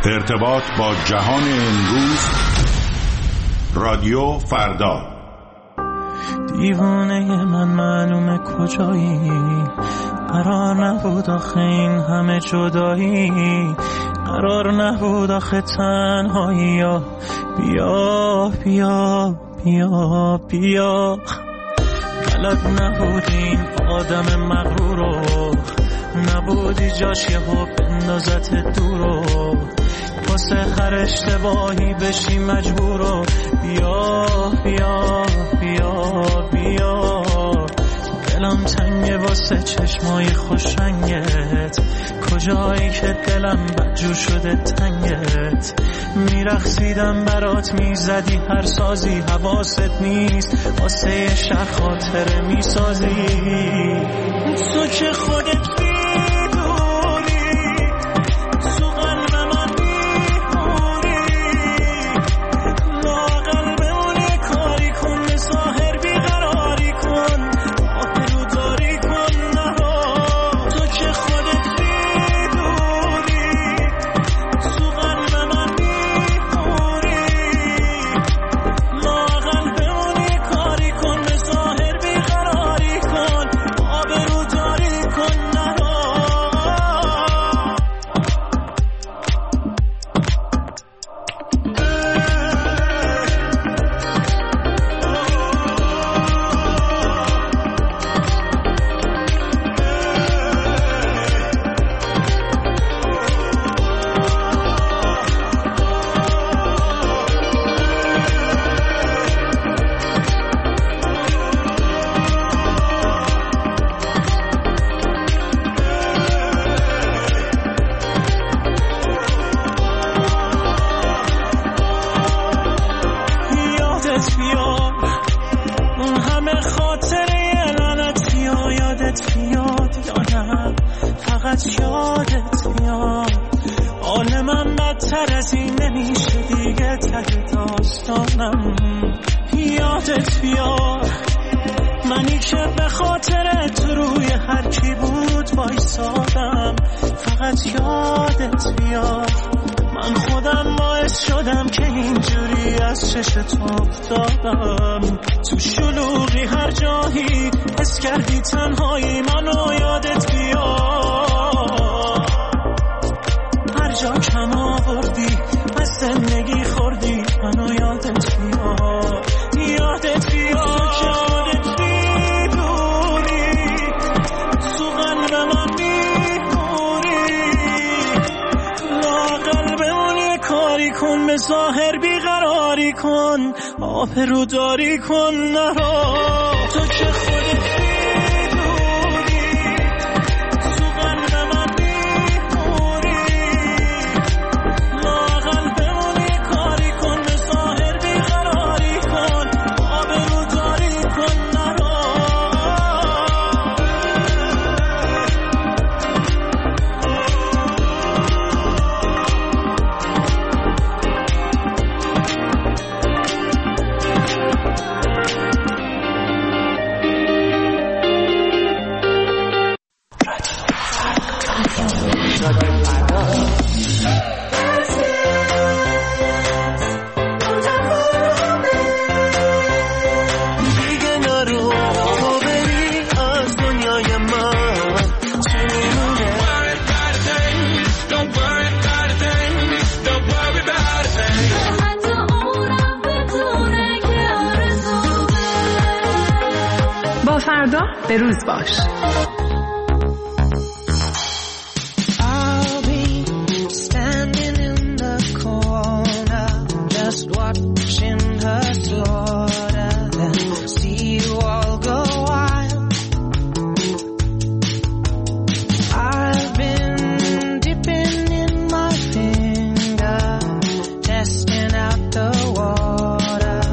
ارتباط با جهان امروز. رادیو فردا. دیوانه من معلومه کجایی، قرار نبود آخه این همه جدایی، قرار نبود آخه تنهایی. بیا بیا بیا بیا، بلد نبود این آدم مغرورو، نبودی جاش یهو بندازت دورو، واسه هر اشتباهی بشی مجبورو. بیا بیا بیا بیا، دلم تنگه واسه چشمای خوش رنگت، کجایی که دلم بدجور شده تنگت. میرقصیدم برات میزدی هر سازی، حواست نیست واسه یه شهر خاطره میسازی. تو که خودت یادت بیار، منی که به خاطر تو روی هر کی بود وایسادم. فقط یادت بیار، من خودم باعث شدم که اینجوری از چشت افتادم. تو شلوغی هر جایی حس کردی تنهایی، منو یادت بیار. هر جا کم آوردی از زندگی خوردی، منو یادت بیار. یادت بیار که خودت بیدوری، تو قلب من میپوری. لااقل بمونی کاری کن، به ظاهر بیقراری کن، آبرو داری کن نرو. تو که خودت به روز باش.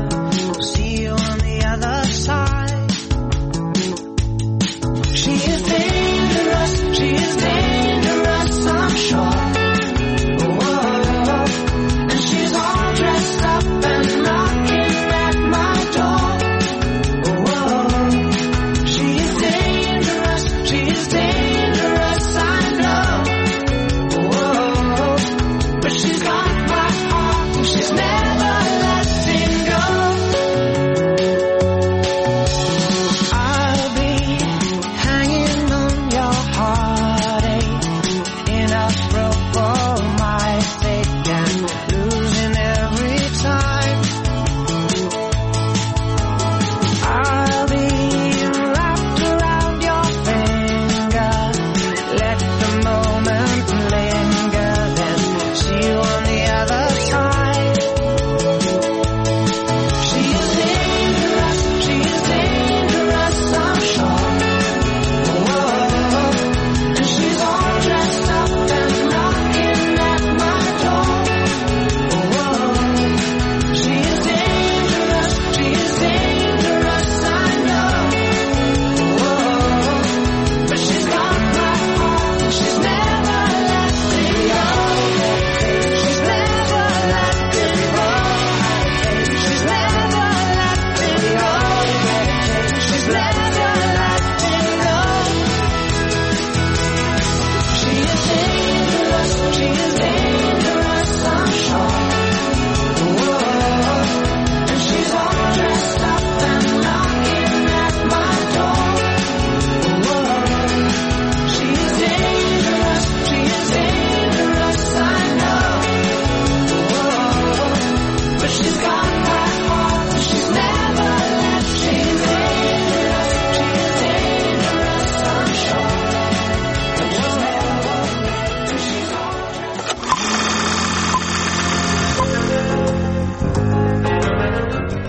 She is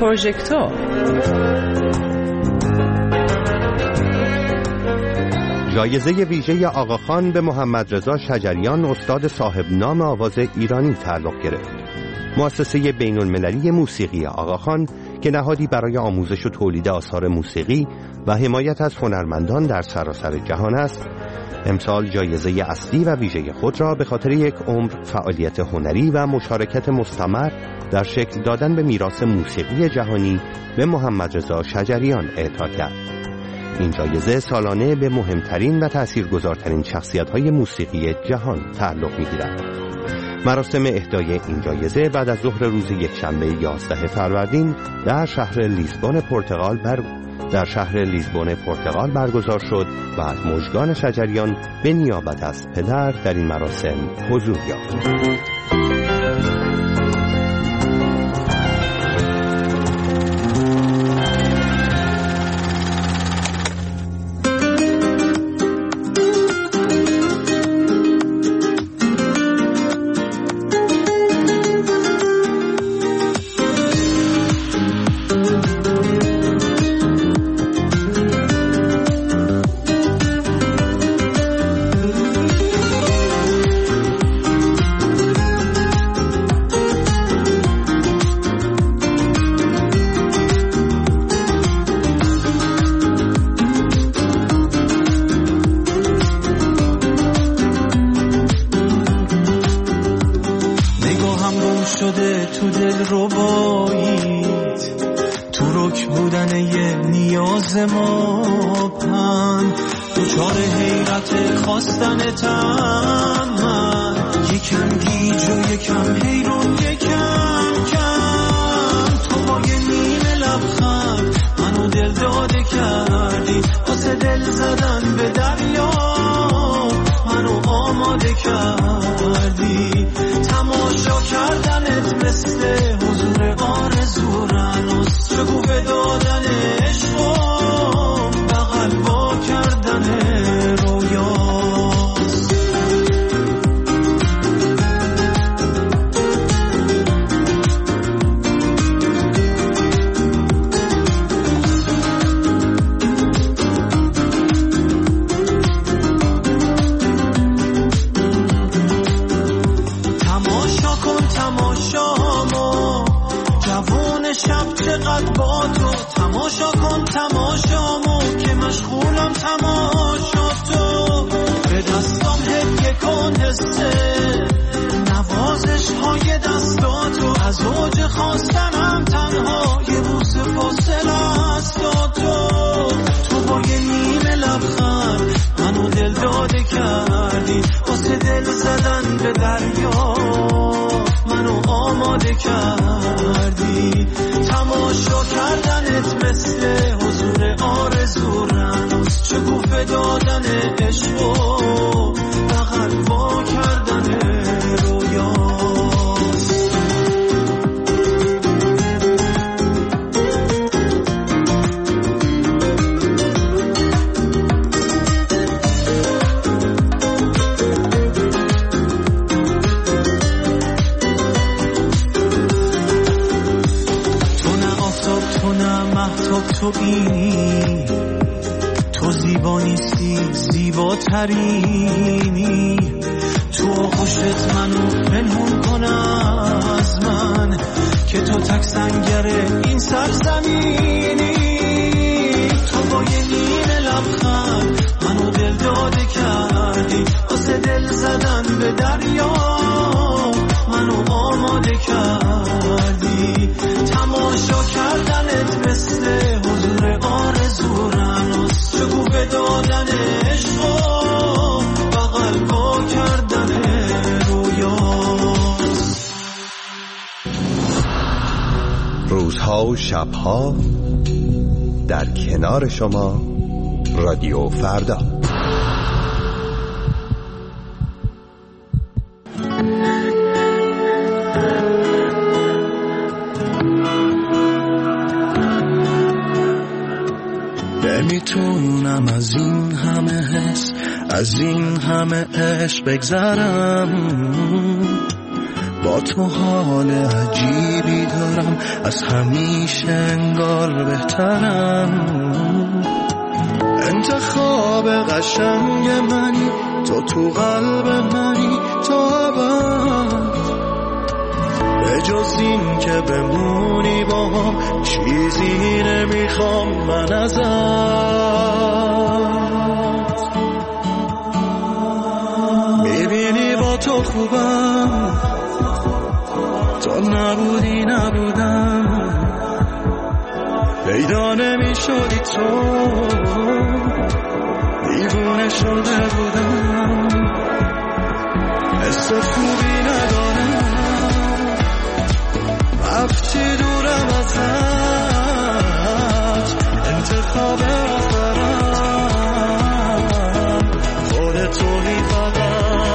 پروژکتور. جایزه ویژه آقاخان به محمد رضا شجریان استاد صاحب نام آواز ایرانی تعلق گرفت. مؤسسه بین المللی موسیقی آقاخان که نهادی برای آموزش و تولید آثار موسیقی و حمایت از هنرمندان در سراسر جهان است، امسال جایزه اصلی و ویژه خود را به خاطر یک عمر فعالیت هنری و مشارکت مستمر در شکل دادن به میراث موسیقی جهانی به محمد رضا شجریان اعطا کرد. این جایزه سالانه به مهمترین و تاثیرگذارترین شخصیت‌های موسیقی جهان تعلق می‌گیرد. مراسم اهدای این جایزه بعد از ظهر روز یکشنبه 11 فروردین در شهر لیزبون پرتغال برگزار شد و از مژگان شجریان به نیابت از پدر در این مراسم حضور یافت. تو دل رو بایید، تو رک بودن یه نیاز ما پن، دوچار حیرت خواستنتم من، یکم گیج و یکم حیرون یکم کم، تو با یه نیمه لبخند منو دل داده کردی، واسه دل زدن به دریا منو آماده کردی، تماشا کردنت مثل حضور آرزو رنوس، شکوفه دادن عشقم بغل با کردن رویاست. شب چقدر با تو تماشا کن تماشامو که مشغولم تماشا تو، به دستام هدیه کن حسه نوازش های دستاتو، از اوج خواستنم تنها یه بوس فاصله است تو با یه نیمه لبخند منو دل داده کردی، واسه دل زدن به دریا منو آماده کردی، تماشا کردنت مثل حضور آرزو رنوس، شکوفه دادن عشق و بغل با کردن رویاست. تو بینی تو زیبا نیستی زیباترینی، تو آغوشت منو پنهون کن از من که تو تک سنگر این سرزمینی، تو با یه نیمه لبخند منو دل داده کردی، واسه دل زدن به دریا منو آماده کردی، تماشا کردنت مثل حضور آرزو رنوس، شکوفه دادن عشق و بغل با کردن رویاست. روزها و شبها در کنار شما رادیو فردا. نمیتونم از این همه حس از این همه عشق بگذرم، با تو حال عجیبی دارم، از همیشه انگار بهترم. انتخاب قشنگ منی، تو قلب منی تا ابد. به جز این که بمونی با هم چیزی نمیخوام من ازت. میبینی با تو خوبم، تو نبودی نبودم. پیدا نمیشدی تو، دیوونه شده بودم. حس خوبی ندارم، رفتی دورم ازت. انتخاب آخرم خودتونی فقط.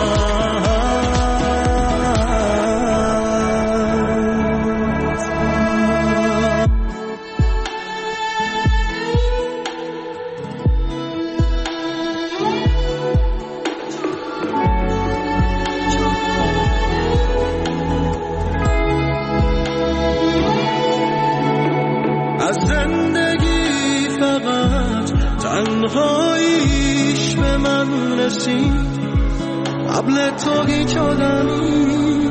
از زندگی فقط تنهاییش به من رسید، قبل تو هیچ آدمی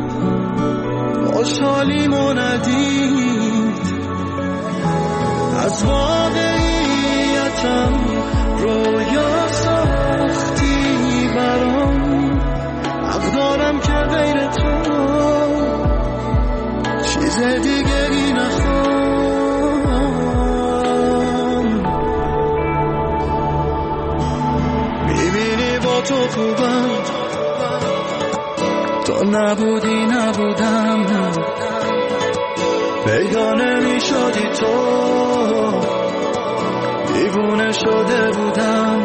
خوشحالیمو ندید. از واقعیتم رویا ساختی برام، حق دارم که غیر تو چیز دیگری نخوام. تو خوبم، تو نبودی نبودم. پیدا نمیشدی تو، دیوونه شده بودم.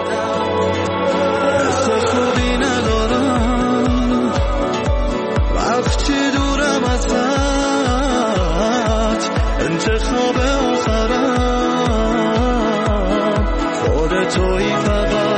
حس خوبی ندارم، رفتی دورم ازت. انتخاب آخرم خودتویی فقط.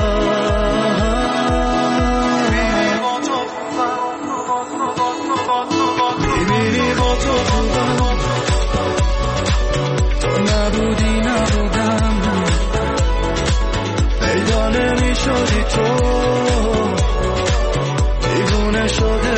شدی تو، دیوونه شده